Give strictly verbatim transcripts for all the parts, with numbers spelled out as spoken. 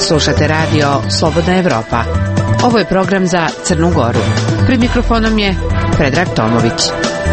Slušate radio Slobodna Evropa. Ovo je program za Crnu Goru. Pred mikrofonom je Predrag Tomović.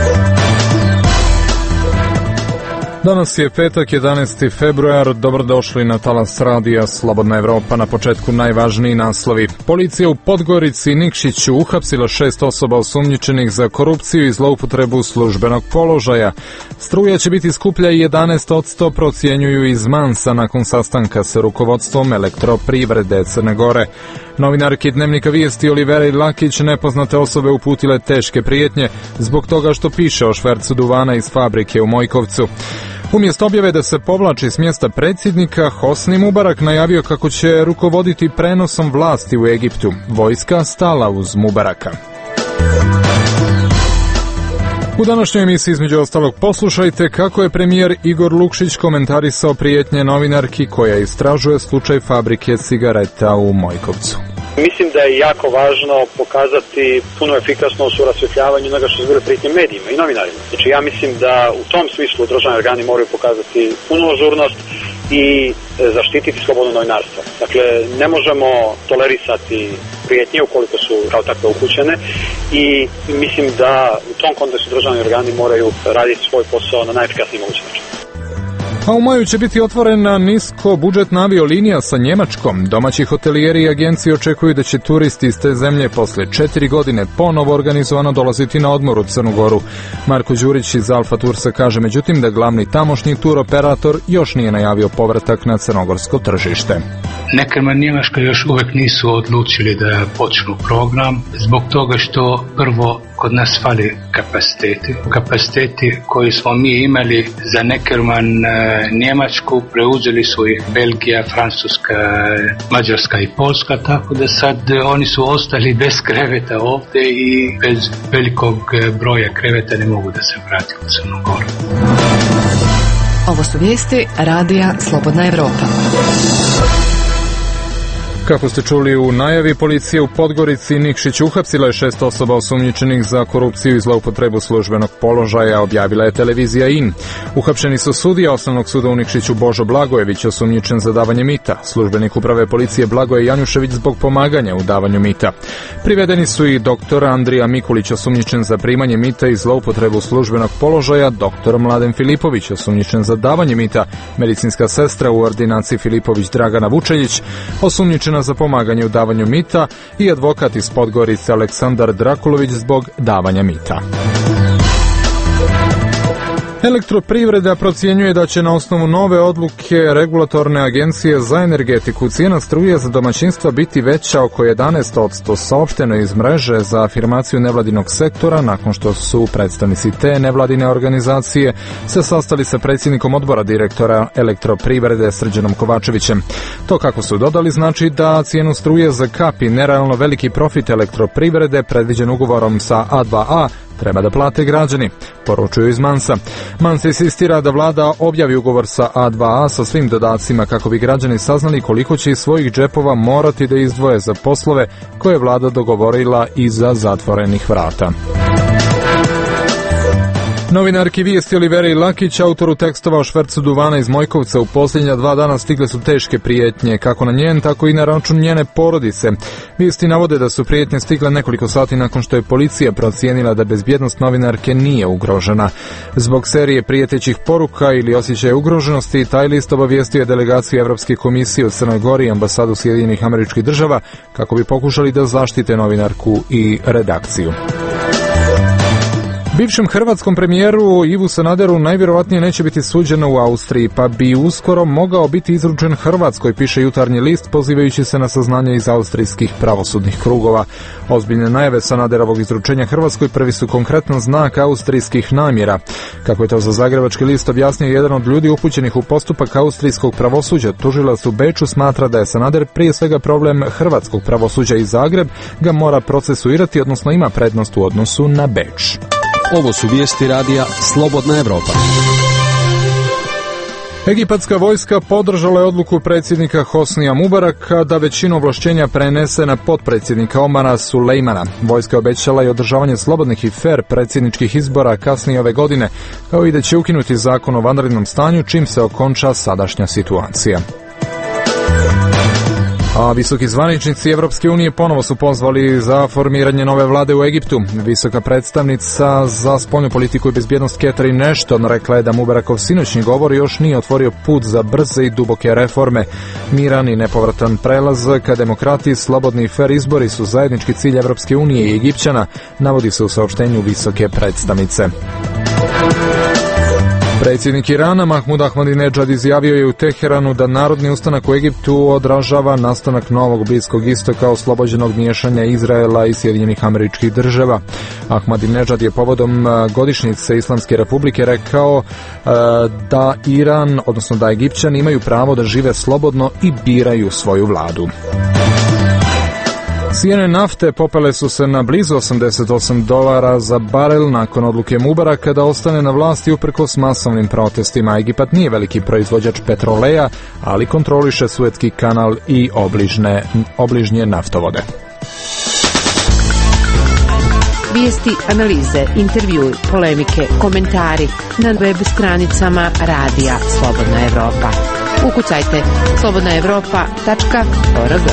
Danas je petak, jedanaesti februar. Dobrodošli na talas radija Slobodna Evropa. Na početku najvažniji naslovi. Policija u Podgorici i Nikšiću uhapsila šest osoba osumnjičenih za korupciju i zloupotrebu službenog položaja. Struja će biti skuplja i jedanaest posto, procjenjuju iz Mansa nakon sastanka sa rukovodstvom elektroprivrede Crne Gore. Novinarki Dnevnika Vijesti Olivera Lakić nepoznate osobe uputile teške prijetnje zbog toga što piše o švercu duvana iz fabrike u Mojkovcu. Umjesto objave da se povlači s mjesta predsjednika, Hosni Mubarak najavio kako će rukovoditi prenosom vlasti u Egiptu. Vojska stala uz Mubaraka. U današnjoj emisiji između ostalog poslušajte kako je premijer Igor Lukšić komentarisao prijetnje novinarki koja istražuje slučaj fabrike cigareta u Mojkovcu. Mislim da je jako važno pokazati puno efikasnost u rasvjetljavanju onoga što su bile prijetnje medijima i novinarima. Znači ja mislim da u tom smislu državni organi moraju pokazati punu ažurnost i zaštititi slobodno novinarstvo. Dakle, ne možemo tolerisati prijetnje ukoliko su kao takve upućene i mislim da u tom kontekstu državni organi moraju raditi svoj posao na najefikasniji mogući način. A u maju će biti otvorena nisko budžetna aviolinija sa Njemačkom. Domaći hotelijeri i agencije očekuju da će turisti iz te zemlje posle četiri godine ponovo organizovano dolaziti na odmor u Crnu Goru. Marko Đurić iz Alfa Tursa kaže međutim da glavni tamošnji tur operator još nije najavio povratak na crnogorsko tržište. Neckermann Njemačka još uvijek nisu odlučili da počnu program zbog toga što prvo kod nas fali kapaciteti. Kapaciteti koji smo mi imali za Neckermann Njemačku preuzeli su ih Belgija, Francuska, Mađarska i Poljska, tako da sad oni su ostali bez kreveta ovdje i bez velikog broja kreveta ne mogu da se vrati u Crnu Goru. Ovo su vijesti radija Slobodna Evropa. Kako ste čuli u najavi, policija u Podgorici i Nikšiću uhapsila je šest osoba osumnjičenih za korupciju i zloupotrebu službenog položaja, objavila je televizija I N. Uhapšeni su sudija Osnovnog suda u Nikšiću Božo Blagojević, osumnjičen za davanje mita, službenik uprave policije Blagoje Janjušević zbog pomaganja u davanju mita. Privedeni su i doktor Andrija Mikulić, osumnjičen za primanje mita i zloupotrebu službenog položaja, doktor Mladen Filipović, osumnjičen za davanje mita, medicinska sestra u ordinaciji Filipović Dragana Vučeljić, osumnjičena za pomaganje u davanju mita i advokat iz Podgorice Aleksandar Drakulović zbog davanja mita. Elektroprivreda procjenjuje da će na osnovu nove odluke regulatorne agencije za energetiku cijena struje za domaćinstva biti veća oko jedanaest posto, saopšteno iz mreže za afirmaciju nevladinog sektora nakon što su predstavnici te nevladine organizacije se sastali sa predsjednikom odbora direktora elektroprivrede Srđanom Kovačevićem. To, kako su dodali, znači da cijenu struje za kap i nerealno veliki profit elektroprivrede predviđen ugovorom sa A dva A treba da plate građani, poručuju iz Mansa. Mans insistira da vlada objavi ugovor sa A dva A sa svim dodacima kako bi građani saznali koliko će iz svojih džepova morati da izdvoje za poslove koje je vlada dogovorila iza zatvorenih vrata. Novinarki Vijesti Olivera Lakić, autoru tekstova o švercu duvana iz Mojkovca, u posljednja dva dana stigle su teške prijetnje, kako na njen, tako i na račun njene porodice. Vijesti navode da su prijetnje stigle nekoliko sati nakon što je policija procijenila da bezbjednost novinarke nije ugrožena. Zbog serije prijetećih poruka ili osjećaja ugroženosti, taj list obavijestio je delegaciju Evropske komisije u Crnoj Gori i ambasadu Sjedinjenih Američkih Država kako bi pokušali da zaštite novinarku i redakciju. Bivšem hrvatskom premijeru Ivu Sanaderu najvjerovatnije neće biti suđeno u Austriji, pa bi uskoro mogao biti izručen Hrvatskoj, piše Jutarnji list, pozivajući se na saznanje iz austrijskih pravosudnih krugova. Ozbiljne najave Sanaderovog izručenja Hrvatskoj prvi su konkretan znak austrijskih namjera. Kako je to za Zagrebački list objasnio jedan od ljudi upućenih u postupak austrijskog pravosuđa, tužilac u Beču smatra da je Sanader prije svega problem hrvatskog pravosuđa i Zagreb ga mora procesuirati, odnosno ima prednost u odnosu na Beč. Ovo su vijesti radija Slobodna Evropa. Egipatska vojska podržala je odluku predsjednika Hosnija Mubaraka da većinu ovlašćenja prenese na potpredsjednika Omara Sulejmana. Vojska je obećala i održavanje slobodnih i fer predsjedničkih izbora kasnije ove godine, kao i da će ukinuti zakon o vanrednom stanju čim se okonča sadašnja situacija. A visoki zvaničnici Evropske unije ponovo su pozvali za formiranje nove vlade u Egiptu. Visoka predstavnica za spoljnu politiku i bezbjednost Catherine Ashton rekla je da Mubarakov sinoćni govor još nije otvorio put za brze i duboke reforme. Miran i nepovratan prelaz ka demokratiji, slobodni i fer izbori su zajednički cilj Evropske unije i Egipćana, navodi se u saopštenju visoke predstavnice. Predsjednik Irana Mahmud Ahmadinejad izjavio je u Teheranu da narodni ustanak u Egiptu odražava nastanak novog Bliskog istoka oslobođenog miješanja Izraela i Sjedinjenih Američkih Država. Ahmadinejad je povodom godišnjice Islamske republike rekao da Iran, odnosno da Egipćani imaju pravo da žive slobodno i biraju svoju vladu. Cijene nafte popele su se na blizu osamdeset osam dolara za barel nakon odluke Mubaraka da ostane na vlasti uprkos masovnim protestima. Egipat nije veliki proizvođač petroleja, ali kontroliše Suetski kanal i obližne, obližnje naftovode. Vijesti, analize, intervjui, polemike, komentari na web stranicama Radija Slobodna Evropa. Ukucajte slobodna evropa tačka org.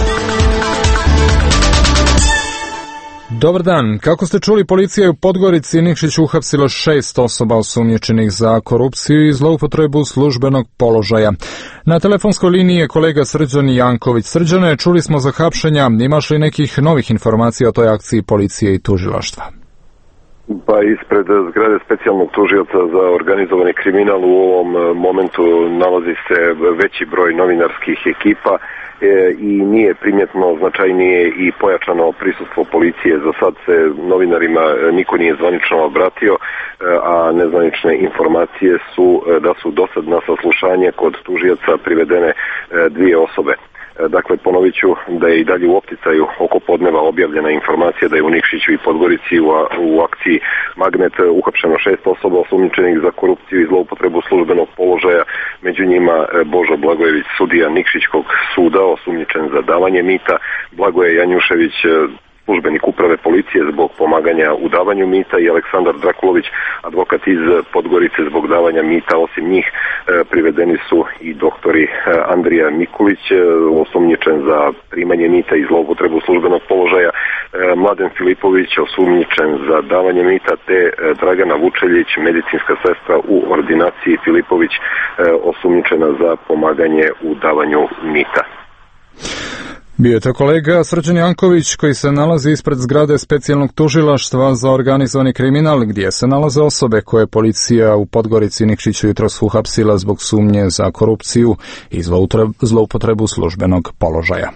Dobar dan. Kako ste čuli, policija je u Podgorici i Nikšiću uhapsila šest osoba osumnjičenih za korupciju i zloupotrebu službenog položaja. Na telefonskoj liniji je kolega Srđan Janković. Srđane, čuli smo za hapšenja. Imaš li nekih novih informacija o toj akciji policije i tužilaštva? Pa ispred zgrade specijalnog tužioca za organizovani kriminal u ovom momentu nalazi se veći broj novinarskih ekipa i nije primjetno značajnije i pojačano prisustvo policije. Za sad se novinarima niko nije zvanično obratio, a nezvanične informacije su da su dosad na saslušanje kod tužioca privedene dvije osobe. Dakle, ponovit ću da je i dalje u opticaju oko podneva objavljena informacija da je u Nikšiću i Podgorici u, u akciji Magnet uhapšeno šest osoba osumnjičenih za korupciju i zloupotrebu službenog položaja. Među njima Božo Blagojević, sudija Nikšićkog suda, osumnjičen za davanje mita, Blagoje Janjušević, službenik uprave policije zbog pomaganja u davanju mita, i Aleksandar Drakulović, advokat iz Podgorice zbog davanja mita. Osim njih privedeni su i doktori Andrija Mikulić, osumnjičen za primanje mita i zloupotrebu službenog položaja, Mladen Filipović, osumnjičen za davanje mita, te Dragana Vučeljić, medicinska sestra u ordinaciji Filipović, osumnjičena za pomaganje u davanju mita. Bio je to kolega Srđan Janković koji se nalazi ispred zgrade specijalnog tužilaštva za organizovani kriminal gdje se nalaze osobe koje policija u Podgorici i Nikšiću jutros uhapsila zbog sumnje za korupciju i zloupotrebu službenog položaja.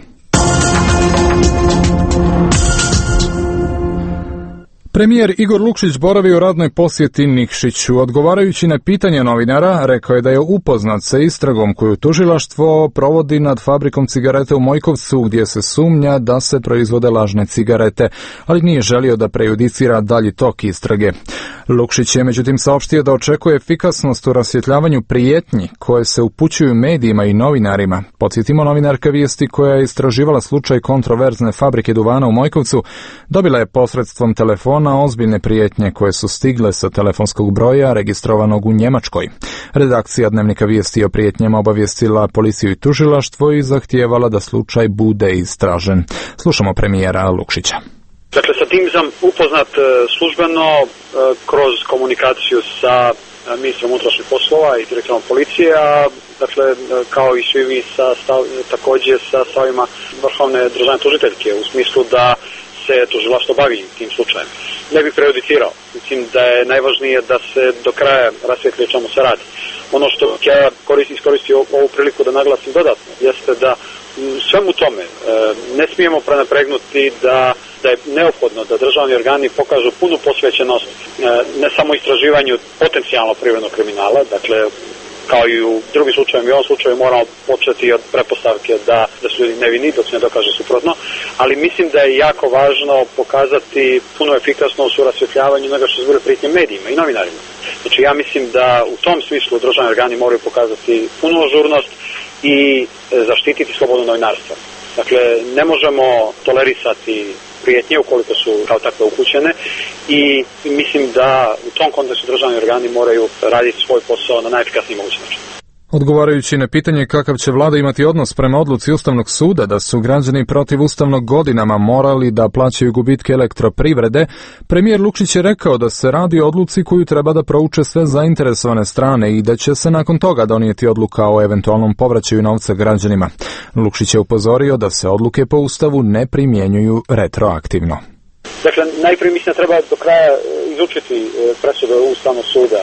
Premijer Igor Lukšić boravi u radnoj posjeti Nikšiću. Odgovarajući na pitanje novinara, rekao je da je upoznat sa istragom koju tužilaštvo provodi nad fabrikom cigarete u Mojkovcu, gdje se sumnja da se proizvode lažne cigarete, ali nije želio da prejudicira dalji tok istrage. Lukšić je međutim saopštio da očekuje efikasnost u rasvjetljavanju prijetnji koje se upućuju medijima i novinarima. Podsjetimo, novinarka Vijesti koja je istraživala slučaj kontroverzne fabrike duvana u Mojkovcu dobila je posredstvom telefona ozbiljne prijetnje koje su stigle sa telefonskog broja registrovanog u Njemačkoj. Redakcija Dnevnika Vijesti o prijetnjama obavijestila policiju i tužilaštvo i zahtijevala da slučaj bude istražen. Slušamo premijera Lukšića. Dakle, sa tim sam upoznat službeno kroz komunikaciju sa ministrom unutrašnjih poslova i direktorom policije, a dakle, kao i svi vi sa stav, također sa stavima vrhovne državne tužiteljke, u smislu da se tužilaštvo bavi tim slučajem. Ne bih prejudicirao. Mislim da je najvažnije da se do kraja rasvijetli o čemu se radi. Ono što ja koristim, iskoristio ovu priliku da naglasim dodatno, jeste da svemu tome e, ne smijemo prenapregnuti da, da je neophodno da državni organi pokažu punu posvećenost e, ne samo istraživanju potencijalno privrednog kriminala, dakle kao i u drugim slučajevima i u ovom slučaju moramo početi od pretpostavke da, da su ljudi nevini dok se ne dokaže suprotno, ali mislim da je jako važno pokazati puno efikasnost u rasvjetljavanju onoga što se zbog prijetnje medijima i novinarima. Znači ja mislim da u tom smislu državni organi moraju pokazati punu ažurnost i zaštititi slobodno novinarstvo. Dakle, ne možemo tolerisati prijetnje ukoliko su kao takve upućene i mislim da u tom kontekstu državni organi moraju raditi svoj posao na najefikasniji mogući način. Odgovarajući na pitanje kakav će vlada imati odnos prema odluci Ustavnog suda da su građani protiv ustavnog godinama morali da plaćaju gubitke elektroprivrede, premijer Lukšić je rekao da se radi o odluci koju treba da prouče sve zainteresovane strane i da će se nakon toga donijeti odluka o eventualnom povraćaju novca građanima. Lukšić je upozorio da se odluke po Ustavu ne primjenjuju retroaktivno. Dakle, najprije mislim da treba do kraja izučiti presude Ustavnog suda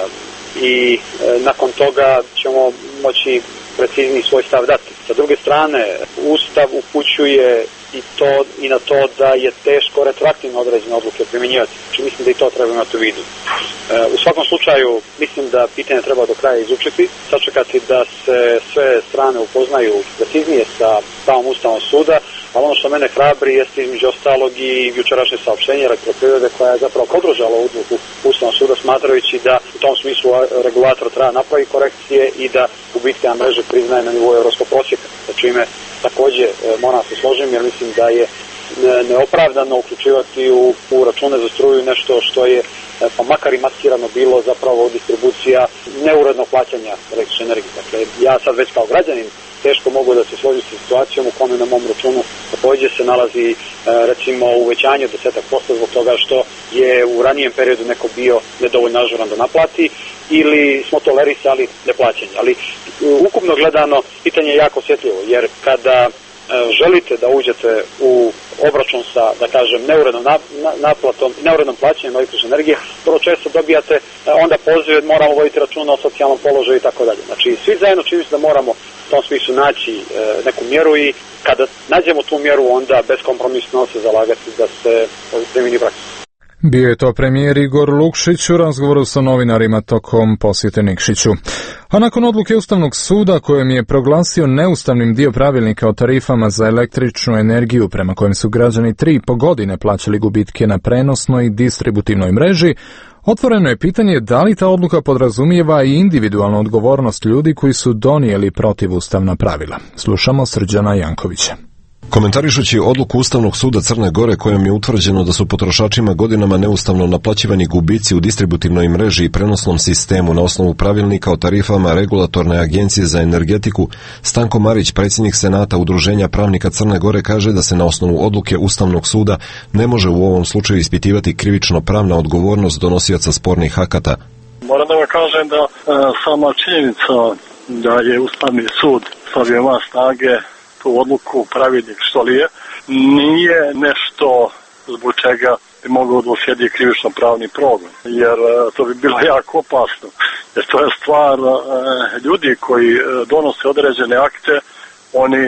i e, nakon toga ćemo moći precizniji svoj stav dati. Sa druge strane, Ustav upućuje i to i na to da je teško retroaktivno određene odluke primjenjivati. Znači mislim da i to treba imati u vidu. E, u svakom slučaju mislim da pitanje treba do kraja izučiti, sačekati da se sve strane upoznaju preciznije sa stavom Ustavnog suda, ali ono što mene hrabri jeste između ostalog i jučerašnje saopštenje Elektroprivrede koja je zapravo podržala odluku Ustavnog suda smatrajući da u tom smislu regulator treba napraviti korekcije i da gubitke na mreže priznaje na nivou evropskog prosjeka. Sa čime također moram se složiti jer mislim da je neopravdano uključivati u, u račune za struju nešto što je pa makar i maskirano bilo zapravo distribucija neurednog plaćanja električne energije. Dakle, ja sad već kao građanin teško mogu da se složim sa situacijom u kome na mom računu također se nalazi recimo uvećanje desetak posto zbog toga što je u ranijem periodu neko bio nedovoljno ažuran da naplati ili smo tolerisali neplaćanje. Ali ukupno gledano pitanje je jako osjetljivo jer kada želite da uđete u obračun sa, da kažem, neurednom naplatom, neurednom plaćanjem električne energije, prvo često dobijate onda pozive, moramo voditi računa o socijalnom položaju i tako dalje. Znači, svi zajedno čini se da moramo u tom smislu naći e, neku mjeru i kada nađemo tu mjeru, onda beskompromisno se zalagati da se primjeni praksa. Bio je to premijer Igor Lukšić u razgovoru sa novinarima tokom posjete Nikšiću. A nakon odluke Ustavnog suda kojem je proglasio neustavnim dio pravilnika o tarifama za električnu energiju prema kojem su građani tri i po godine plaćali gubitke na prenosnoj i distributivnoj mreži, otvoreno je pitanje da li ta odluka podrazumijeva i individualnu odgovornost ljudi koji su donijeli protivustavna pravila. Slušamo Srđana Jankovića. Komentarišući odluku Ustavnog suda Crne Gore kojom je utvrđeno da su potrošačima godinama neustavno naplaćivani gubici u distributivnoj mreži i prenosnom sistemu na osnovu pravilnika o tarifama Regulatorne agencije za energetiku, Stanko Marić, predsjednik Senata Udruženja pravnika Crne Gore, kaže da se na osnovu odluke Ustavnog suda ne može u ovom slučaju ispitivati krivično pravna odgovornost donosioca spornih akata. Moram da vam kažem da e, sama činjenica da je Ustavni sud stavio van snage tu odluku, pravilnik što li je, nije nešto zbog čega bi mogao da uslijedi krivično pravni progon, jer to bi bilo jako opasno. Jer to je stvar ljudi koji donose određene akte, oni,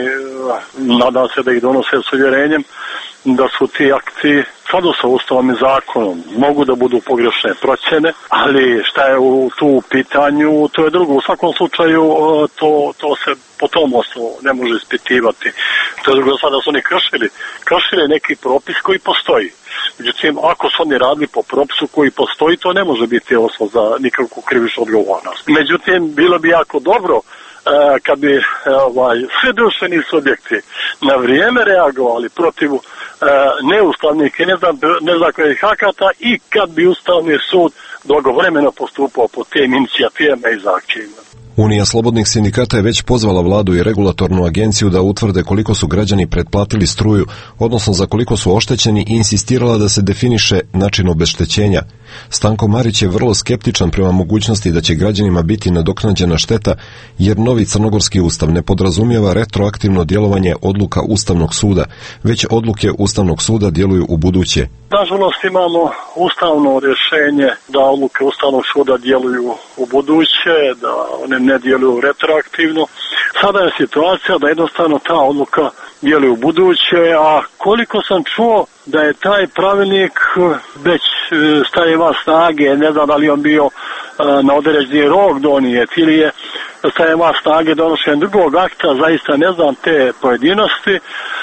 nadam se da ih donose s uvjerenjem, da su ti akti skladu sa Ustavom i zakonom, mogu da budu pogrešne procjene, ali šta je u tu pitanju, to je drugo. U svakom slučaju to, to se po tom osnovu ne može ispitivati. To je drugo, sada su oni kršili, kršili neki propis koji postoji. Međutim, ako su oni radili po propisu koji postoji, to ne može biti osnov za nikakvu krivičnu odgovornost. Međutim, bilo bi jako dobro kad bi ovaj, sve društveni subjekti na vrijeme reagovali protiv uh, neustavnih i ne znam, ne znam kojih akata i kad bi Ustavni sud blagovremeno postupao po tim inicijativama i zahtjevima. Unija slobodnih sindikata je već pozvala vladu i regulatornu agenciju da utvrde koliko su građani pretplatili struju, odnosno za koliko su oštećeni, i insistirala da se definiše način obeštećenja. Stanko Marić je vrlo skeptičan prema mogućnosti da će građanima biti nadoknađena šteta, jer novi crnogorski ustav ne podrazumijeva retroaktivno djelovanje odluka Ustavnog suda, već odluke Ustavnog suda djeluju u buduće. Nažalost imamo ustavno rješenje da odluke Ustavnog suda djeluju u buduće, da one ne djeluju retroaktivno. Sada je situacija da jednostavno ta odluka djeluje u buduće, a koliko sam čuo da je taj pravilnik već staje van snage, ne znam da li on bio na određeni rok donijet ili je staje van snage donošenjem drugog akta, zaista ne znam te pojedinosti,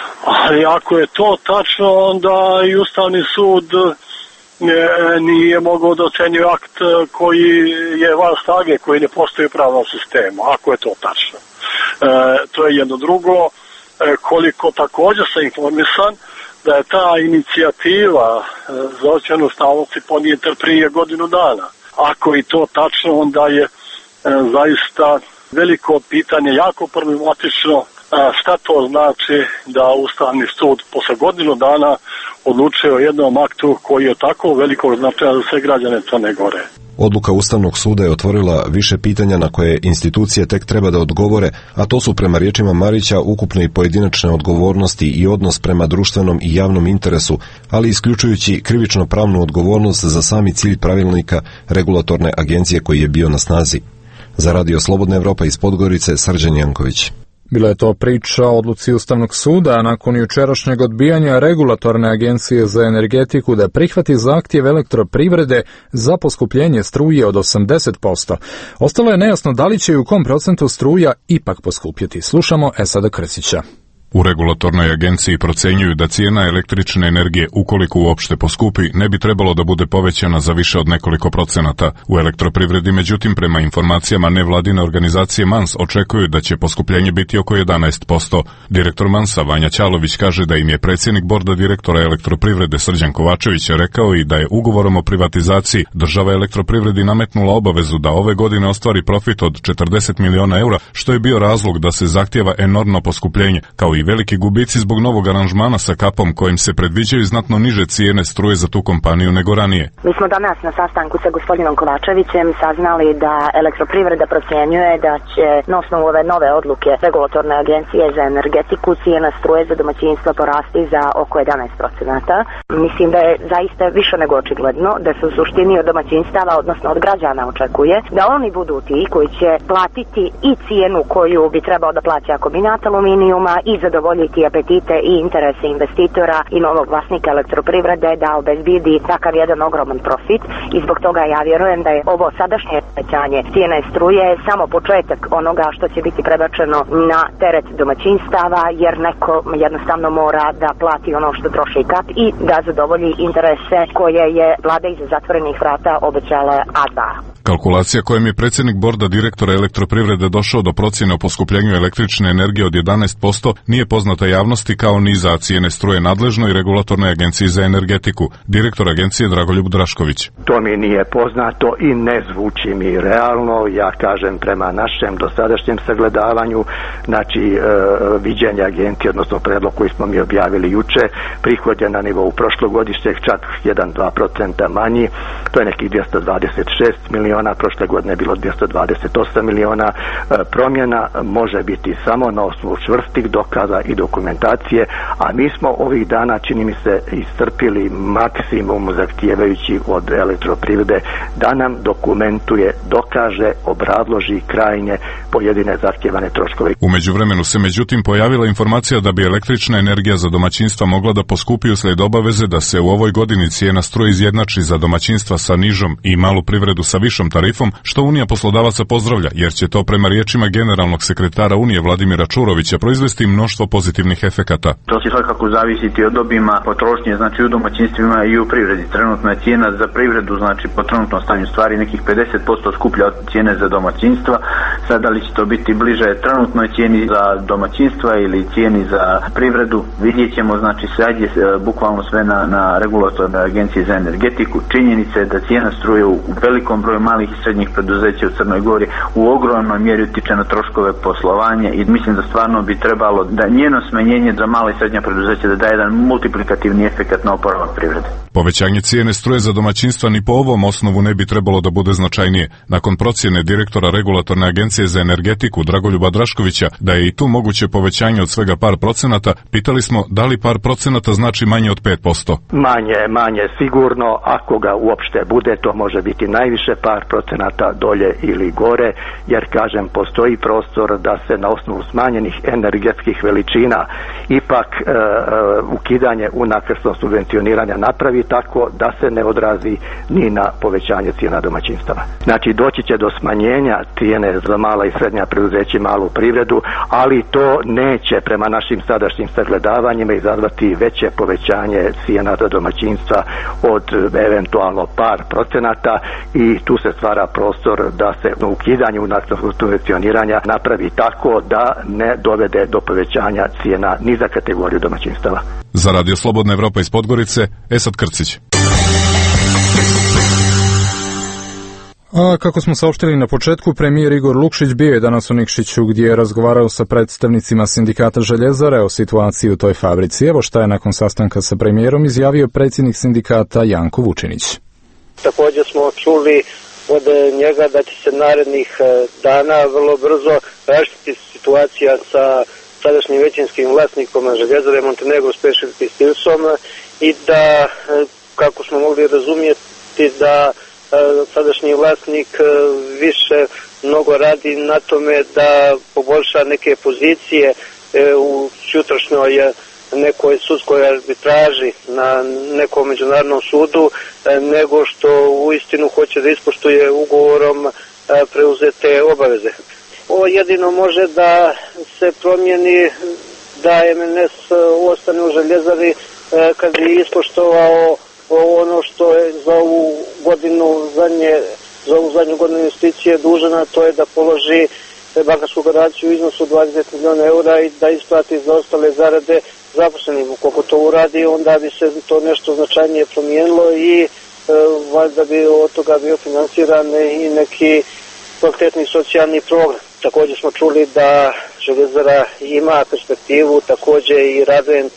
ali ako je to tačno, onda i Ustavni sud nije mogao da ocjenjuje akt koji je van snage, koji ne postoji u pravnom sistemu, ako je to tačno. E, to je jedno. Drugo, e, koliko također sam informisan da je ta inicijativa e, za ocjenu ustavnosti podnijeta prije godinu dana. Ako je to tačno, onda je e, zaista veliko pitanje, jako problematično. Šta to znači da Ustavni sud posle godinu dana odlučuje o jednom aktu koji je tako velikog značaja za sve građane Crne Gore? Odluka Ustavnog suda je otvorila više pitanja na koje institucije tek treba da odgovore, a to su prema riječima Marića ukupne i pojedinačne odgovornosti i odnos prema društvenom i javnom interesu, ali isključujući krivično pravnu odgovornost za sami cilj pravilnika regulatorne agencije koji je bio na snazi. Za Radio Slobodna Evropa iz Podgorice, Srđan Janković. Bila je to priča o odluci Ustavnog suda nakon jučerašnjeg odbijanja regulatorne agencije za energetiku da prihvati zahtjev elektroprivrede za poskupljenje struje od osamdeset posto. Ostalo je nejasno da li će i u kom procentu struja ipak poskupjeti. Slušamo Esada Krsića. U regulatornoj agenciji procenjuju da cijena električne energije, ukoliko uopšte poskupi, ne bi trebalo da bude povećana za više od nekoliko procenata. U elektroprivredi, međutim, prema informacijama nevladine organizacije MANS, očekuju da će poskupljenje biti oko jedanaest posto. Direktor MANS-a Vanja Ćalović kaže da im je predsjednik borda direktora elektroprivrede Srđan Kovačević rekao i da je ugovorom o privatizaciji država elektroprivredi nametnula obavezu da ove godine ostvari profit od četrdeset miliona eura, što je bio razlog da se zahtjeva enormno poskupljenje, kao i veliki gubici zbog novog aranžmana sa kapom kojim se predviđaju znatno niže cijene struje za tu kompaniju nego ranije. Mi smo danas na sastanku sa gospodinom Kovačevićem saznali da elektroprivreda procjenjuje da će na osnovu ove nove odluke regulatorne agencije za energetiku cijena struje za domaćinstva porasti za oko jedanaest procenata. Mislim da je zaista više nego očigledno da se u suštini od domaćinstava, odnosno od građana, očekuje da oni budu ti koji će platiti i cijenu koju bi trebao da plaća kombinat aluminijuma i zadovoljiti apetite i interese investitora i novog vlasnika elektroprivrede da obezbidi takav jedan ogroman profit, i zbog toga ja vjerujem da je ovo sadašnje povećanje cijene struje samo početak onoga što će biti prebačeno na teret domaćinstava, jer neko jednostavno mora da plati ono što troši kap i da zadovolji interese koje je vlada iza zatvorenih vrata obećala A dva. Kalkulacija kojom je predsjednik borda direktora elektroprivrede došao do procjene o poskupljenju električne energije od jedanaest posto nije poznata javnosti kao ni za cijene struje nadležnoj regulatornoj agenciji za energetiku. Direktor agencije Dragoljub Drašković. To mi nije poznato i ne zvuči mi realno. Ja kažem prema našem dosadašnjem sagledavanju, znači e, viđenje agencije, odnosno predlog koji smo mi objavili juče, prihod je na nivou prošlogodišnjeg čak jedan do dva procenta manji. To je nekih dvjesto dvadeset šest miliona, prošle godine je bilo dvjesto dvadeset osam miliona. E, promjena može biti samo na osnovu čvrstih dokaza i dokumentacije, a mi smo ovih dana, čini mi se, iscrpili maksimum zahtijevajući od elektroprivrede da nam dokumentuje, dokaže, obrazloži krajnje pojedine zahtjevane troškove. U međuvremenu se međutim pojavila informacija da bi električna energija za domaćinstva mogla da poskupi uslijed obaveze da se u ovoj godini cijena struje izjednači za domaćinstva sa nižom i malu privredu sa višom tarifom, što Unija poslodavaca pozdravlja, jer će to prema riječima generalnog sekretara Unije Vladimira Čurovića proizvesti mnoštvo pozitivnih efekata. To će svakako zavisiti od obima potrošnje, znači u domaćinstvima i u privredi. Trenutna je cijena za privredu, znači po trenutnom stanju stvari nekih pedeset posto skuplja od cijene za domaćinstva. Sada li će to biti bliže trenutnoj cijeni za domaćinstva ili cijeni za privredu, vidjet ćemo, znači sad je bukvalno sve na, na regulatornoj agenciji za energetiku. Činjenica je da cijena struje u velikom broju malih i srednjih preduzeća u Crnoj Gori u ogromnoj mjeri utiče na troškove poslovanja i mislim da stvarno bi trebalo da njeno smanjenje za mala i srednja preduzeća da daje jedan multiplikativni efekat na oporavak privrede. Povećanje cijene struje za domaćinstva ni po ovom osnovu ne bi trebalo da bude značajnije. Nakon procjene direktora regulatorne agencije za energetiku Dragoljuba Draškovića da je i tu moguće povećanje od svega par procenata, pitali smo da li par procenata znači manje od pet posto. Manje, manje sigurno, ako ga uopšte bude, to može biti najviše par procenata dolje ili gore, jer kažem postoji prostor da se na osnovu smanjenih energetskih veličina ipak e, ukidanje unakrsnog subvencioniranja napravi tako da se ne odrazi ni na povećanje cijena domaćinstava. Znači doći će do smanjenja cijene za mala i srednja preduzeća i malu privredu, ali to neće prema našim sadašnjim sagledavanjima izazvati veće povećanje cijena za domaćinstva od eventualno par procenata i tu se stvara prostor da se ukidanje unakrsnog subvencioniranja napravi tako da ne dovede do povećanja cijena ni za kategoriju domaćinstava. Za Radio Slobodna Evropa iz Podgorice, Esad Krcić. A kako smo saopštili na početku, premijer Igor Lukšić bio je danas u Nikšiću gdje je razgovarao sa predstavnicima sindikata Željezare o situaciji u toj fabrici. Evo šta je nakon sastanka sa premijerom izjavio predsjednik sindikata Janko Vučinić. Također smo čuli od njega da će se narednih dana vrlo brzo raštiti situacija sa sadašnjim većinskim vlasnikom Željezare Montenegro Specialty Steelsom i da, kako smo mogli razumjeti, da sadašnji vlasnik više mnogo radi na tome da poboljša neke pozicije u sutrašnjoj nekoj sudskoj arbitraži na nekom međunarodnom sudu, nego što uistinu hoće da ispoštuje ugovorom preuzete obaveze. Ovo jedino može da se promijeni da M N S ostane u Željezari kad bi ispoštovao ono što je za ovu godinu zadnje, za ovu zadnju godinu investicije dužana, to je da položi bankarsku garanciju u iznosu dvadeset milijuna eura i da isplati za ostale zarade zaposlenim. Ukoliko to uradi, onda bi se to nešto značajnije promijenilo i e, valjda bi od toga bio financiran i neki kvalitetni socijalni program. Također smo čuli da Željezara ima perspektivu, također i Radent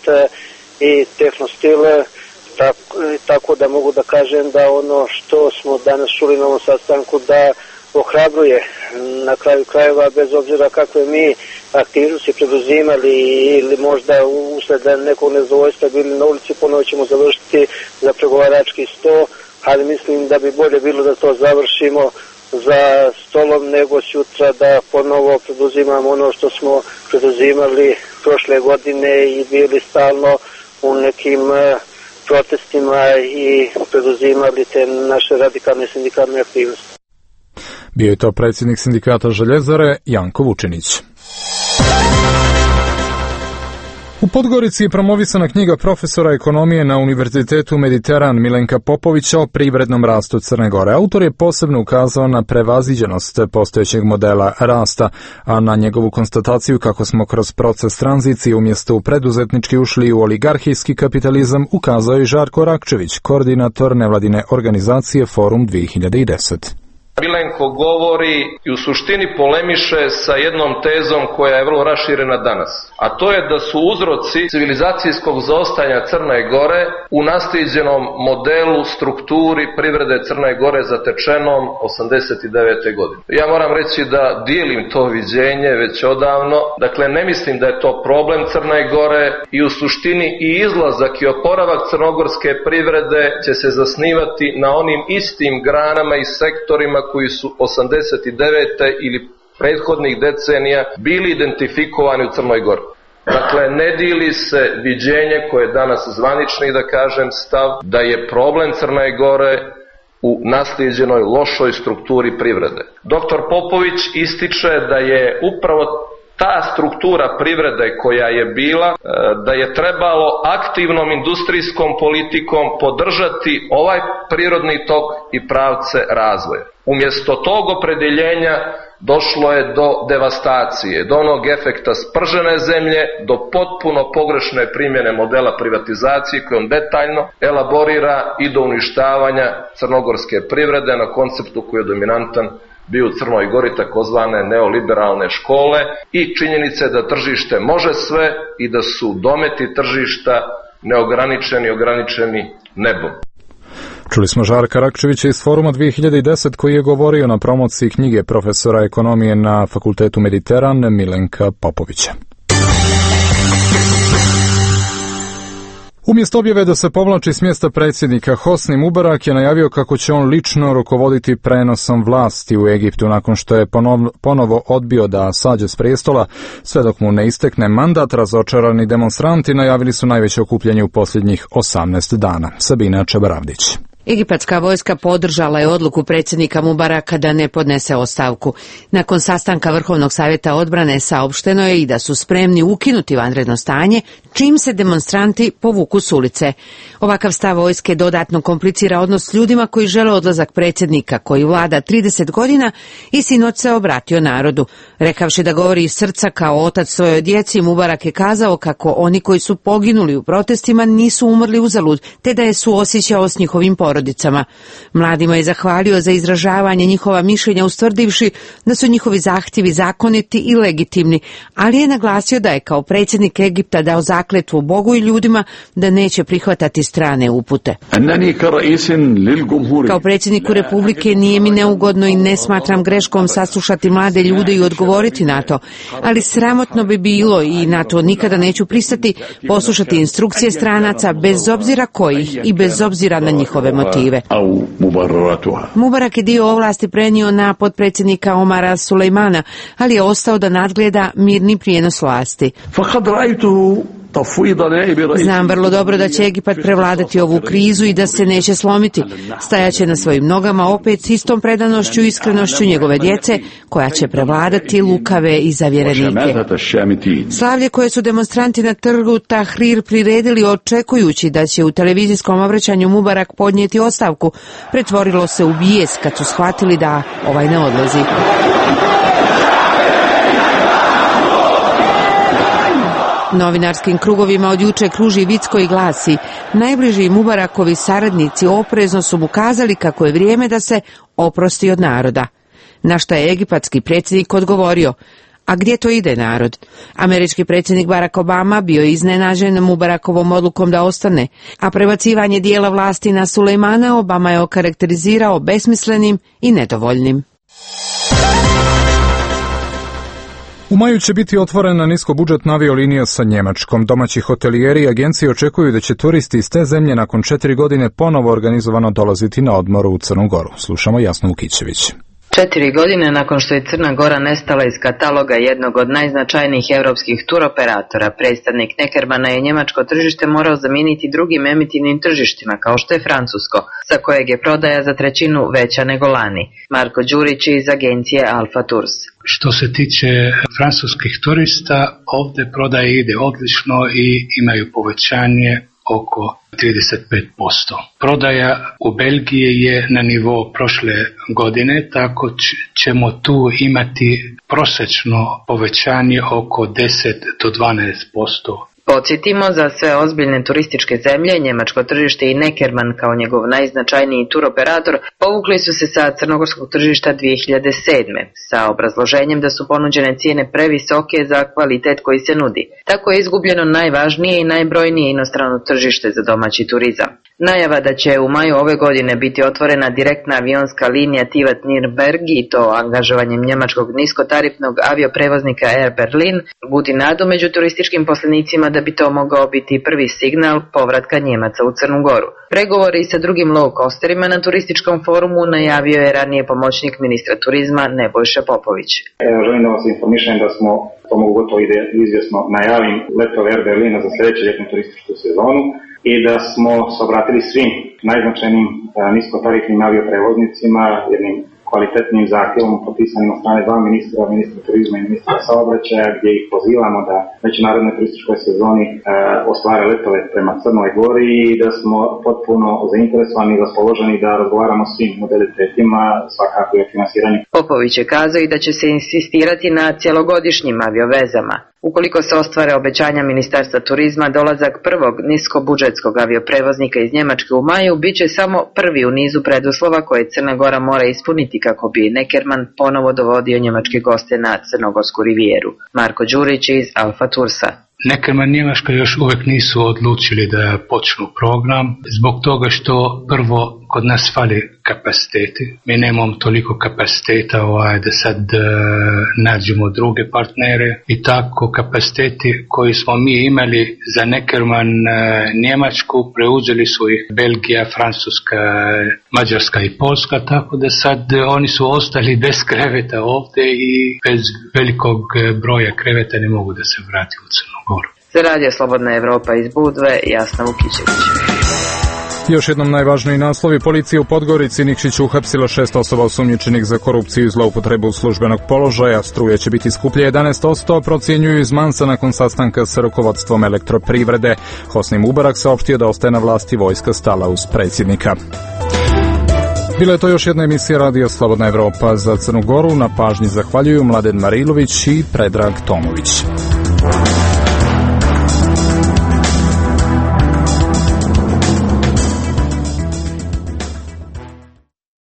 i Tehnostil, tako, tako da mogu da kažem da ono što smo danas čuli na ovom sastanku da ohrabruje na kraju krajeva, bez obzira kakve mi aktivnosti preduzimali ili možda usled nekog nezadovoljstva bili na ulici, ponovo ćemo završiti za pregovarački sto, ali mislim da bi bolje bilo da to završimo za stolom nego sutra da ponovo preduzimamo ono što smo preduzimali prošle godine i bili stalno u nekim protestima i preduzimali te naše radikalne sindikalne aktivnosti. Bio je to predsjednik sindikata Željezare Janko Vučinić. U Podgorici je promovisana knjiga profesora ekonomije na Univerzitetu Mediteran Milenka Popovića o privrednom rastu Crne Gore. Autor je posebno ukazao na prevaziđenost postojećeg modela rasta, a na njegovu konstataciju kako smo kroz proces tranzicije umjesto u preduzetnički ušli u oligarhijski kapitalizam ukazao je Žarko Rakčević, koordinator nevladine organizacije Forum dvije hiljade deset. Milenko govori i u suštini polemiše sa jednom tezom koja je vrlo raširena danas, a to je da su uzroci civilizacijskog zaostajanja Crne Gore u naslijeđenom modelu, strukturi privrede Crne Gore zatečenom osamdeset devete. godine. Ja moram reći da dijelim to viđenje već odavno, dakle ne mislim da je to problem Crne Gore i u suštini i izlazak i oporavak crnogorske privrede će se zasnivati na onim istim granama i sektorima koji su osamdeset devete ili prethodnih decenija bili identifikovani u Crnoj Gori. Dakle, ne dijeli se viđenje koje je danas zvanični, da kažem, stav da je problem Crne Gore u naslijeđenoj lošoj strukturi privrede. Doktor Popović ističe da je upravo ta struktura privrede koja je bila, da je trebalo aktivnom industrijskom politikom podržati ovaj prirodni tok i pravce razvoja. Umjesto tog opredjeljenja došlo je do devastacije, do onog efekta spržene zemlje, do potpuno pogrešne primjene modela privatizacije koji on detaljno elaborira i do uništavanja crnogorske privrede na konceptu koji je dominantan bio u Crnoj Gori, takozvane neoliberalne škole, i činjenice da tržište može sve i da su dometi tržišta neograničeni, ograničeni nebom. Čuli smo Žarka Rakčevića iz Foruma dvije hiljade deset koji je govorio na promociji knjige profesora ekonomije na Fakultetu Mediteran Milenka Popovića. Umjesto objave da se povlači s mjesta predsjednika, Hosni Mubarak je najavio kako će on lično rukovoditi prenosom vlasti u Egiptu nakon što je ponovo, ponovo odbio da sađe s prijestola. Sve dok mu ne istekne mandat, razočarani demonstranti najavili su najveće okupljanje u posljednjih osamnaest dana. Sabina Čabaravdić. Egipatska vojska podržala je odluku predsjednika Mubaraka da ne podnese ostavku. Nakon sastanka Vrhovnog savjeta odbrane saopšteno je i da su spremni ukinuti vanredno stanje, čim se demonstranti povuku s ulice. Ovakav stav vojske dodatno komplicira odnos s ljudima koji žele odlazak predsjednika, koji vlada trideset godina i sinoć se obratio narodu. Rekavši da govori iz srca kao otac svojoj djeci, Mubarak je kazao kako oni koji su poginuli u protestima nisu umrli uzalud, te da je suosjećao s njihovim porodicama. porodicama. Mladima je zahvalio za izražavanje njihova mišljenja, ustvrdivši da su njihovi zahtjevi zakoniti i legitimni, ali je naglasio da je kao predsjednik Egipta dao zakletvu Bogu i ljudima da neće prihvatati strane upute. Kao predsjedniku Republike nije mi neugodno i ne smatram greškom saslušati mlade ljude i odgovoriti na to, ali sramotno bi bilo, i na to nikada neću pristati, poslušati instrukcije stranaca bez obzira kojih i bez obzira na njihove motive. Mubarak je dio ovlasti prenio na potpredsjednika Omara Sulejmana, ali je ostao da nadgleda mirni prijenos vlasti. Znam vrlo dobro da će Egipat prevladati ovu krizu i da se neće slomiti. Stajaće na svojim nogama opet s istom predanošću i iskrenošću njegove djece, koja će prevladati lukave i zavjerenike. Slavlje koje su demonstranti na trgu Tahrir priredili očekujući da će u televizijskom obraćanju Mubarak podnijeti ostavku, pretvorilo se u bijes kad su shvatili da ovaj ne odlazi. Novinarskim krugovima od juče kruži vic koji glasi: najbliži Mubarakovi saradnici oprezno su mu kazali kako je vrijeme da se oprosti od naroda. Na što je egipatski predsjednik odgovorio: a gdje to ide narod? Američki predsjednik Barack Obama bio je iznenađen Mubarakovom odlukom da ostane, a prebacivanje dijela vlasti na Sulejmana Obama je okarakterizirao besmislenim i nedovoljnim. U maju će biti otvorena niskobudžetna aviolinija sa Njemačkom. Domaći hotelijeri i agencije očekuju da će turisti iz te zemlje nakon četiri godine ponovo organizovano dolaziti na odmor u Crnu Goru. Slušamo Jasnu Vukićević. Četiri godine nakon što je Crna Gora nestala iz kataloga jednog od najznačajnijih europskih turoperatora, predstavnik Neckermana je njemačko tržište morao zamijeniti drugim emitivnim tržištima, kao što je francusko, sa kojeg je prodaja za trećinu veća nego lani. Marko Đurić iz agencije Alfa Tours. Što se tiče francuskih turista, ovdje prodaja ide odlično i imaju povećanje oko trideset pet posto. Prodaja u Belgiji je na nivou prošle godine, tako ćemo tu imati prosječno povećanje oko deset do dvanaest posto. Podsjetimo, za sve ozbiljne turističke zemlje, njemačko tržište i Neckerman kao njegov najznačajniji turoperator povukli su se sa crnogorskog tržišta dvije hiljade sedme. sa obrazloženjem da su ponuđene cijene previsoke za kvalitet koji se nudi. Tako je izgubljeno najvažnije i najbrojnije inostrano tržište za domaći turizam. Najava da će u maju ove godine biti otvorena direktna avionska linija Tivat-Nürnberg i to angažovanjem njemačkog niskotarifnog avioprevoznika Air Berlin budi nadu među turističkim poslenicima da bi to mogao biti prvi signal povratka Njemaca u Crnu Goru. Pregovori sa drugim low-costerima na turističkom forumu najavio je ranije pomoćnik ministra turizma Nebojša Popović. Evo, želim da vas informišem da smo, to mogu gotovo izvjesno, najavim letove Air Berlina za sljedeću ljetnu turističku sezonu i da smo se obratili svim najznačajnijim niskotarifnim avioprevoznicima jednim kvalitetnim zahtjevom potpisanim od strane dva ministra, ministra turizma i ministra saobraćaja, gdje ih pozivamo da već u narednoj turističkoj sezoni e, ostvare letove prema Crnoj Gori i da smo potpuno zainteresovani i raspoloženi da razgovaramo s svim modalitetima, svakako i o finansiranju. Popović je kazao i da će se insistirati na cjelogodišnjim aviovezama. Ukoliko se ostvare obećanja Ministarstva turizma, dolazak prvog niskobudžetskog avioprevoznika iz Njemačke u maju bit će samo prvi u nizu preduslova koje Crna Gora mora ispuniti kako bi Neckerman ponovo dovodio njemačke goste na Crnogorsku rivijeru. Marko Đurić iz Alfa Toursa. Neckerman Njemačka još uvijek nisu odlučili da počnu program zbog toga što prvo kod nas fali kapaciteti. Mi nemamo toliko kapaciteta ovaj, da sad uh, nađemo druge partnere i tako kapaciteti koji smo mi imali za Neckerman uh, Njemačku preuzeli su ih Belgija, Francuska, Mađarska i Poljska, tako da sad uh, oni su ostali bez kreveta ovdje i bez velikog uh, broja kreveta ne mogu da se vrati u Crnu Goru. Za Radio Slobodna Evropa iz Budve, Jasna Vukićević. Još jednom najvažniji naslovi. Policija u Podgorici Nikšiću uhapsila šest osoba osumnjičenih za korupciju i zloupotrebu službenog položaja. Struje će biti skuplje jedanaest posto, procjenjuju iz Mansa nakon sastanka sa rukovodstvom elektroprivrede. Hosni Mubarak saopštio da ostaje na vlasti, vojska stala uz predsjednika. Bila je to još jedna emisija Radija Slobodna Evropa za Crnu Goru. Na pažnji zahvaljuju Mladen Marilović i Predrag Tomović.